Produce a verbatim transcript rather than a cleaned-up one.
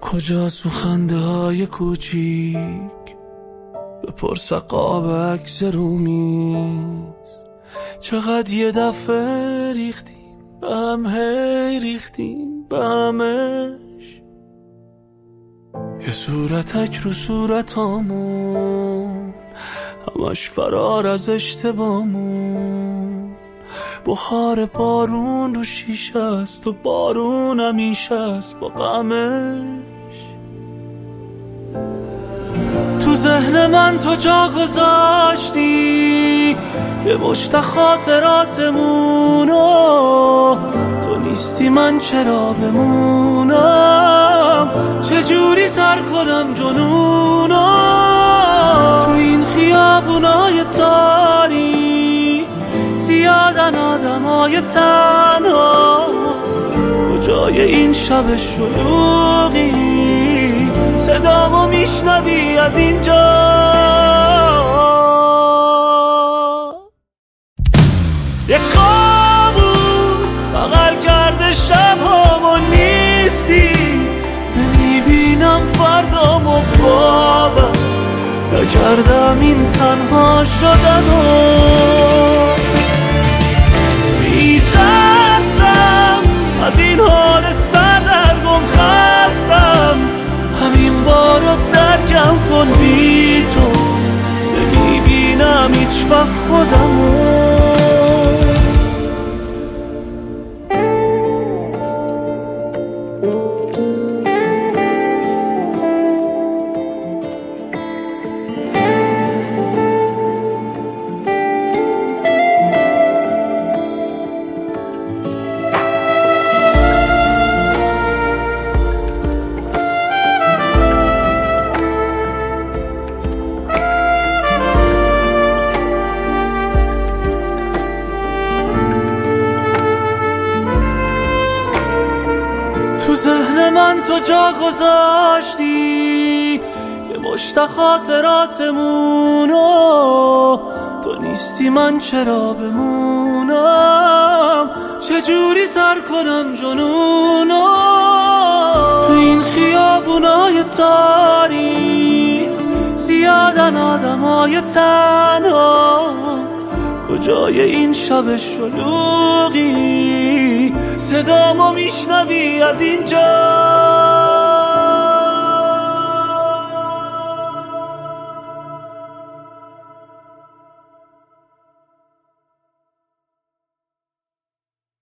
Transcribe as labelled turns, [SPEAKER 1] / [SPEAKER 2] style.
[SPEAKER 1] کجاست اون خنده های کوچیک؟ بپرس قاب عکس رومیز. چقدر یه دفعه ریختیم به هم، هی ریختیم به همش. یه صورتک رو صورتامون، همش فرار از اشتباهمون. بخار بارون رو شیشه است و بارون همیشه است با غمش. تو ذهن من تو جا گذاشتی یه مشت خاطراتمونو. تو نیستی من چرا بمونم؟ چجوری سر کنم جنونو؟ تو این خیابونای تاریک زیادن آدمای تنها. کجای این شب شلوغی صدامو میشنوی از اینجا؟ یه کابوس بغل کرده شبامو، نیستی نمیبینم فردامو. باور نکردم این تنها شدنو. میترسم از این حال سردرگم، خستم همین بارو درکم کن. بی تو نمیبینم هیچ وقت خودمو. تو ذهن من تو جا گذاشتی یه مشت خاطراتمونو. تو نیستی من چرا بمونم؟ چجوری سر کنم جنونو؟ تو این خیابونای تاریک زیادن آدمای تنها. کجای این شب شلوغی صدامو میشنوی از اینجا؟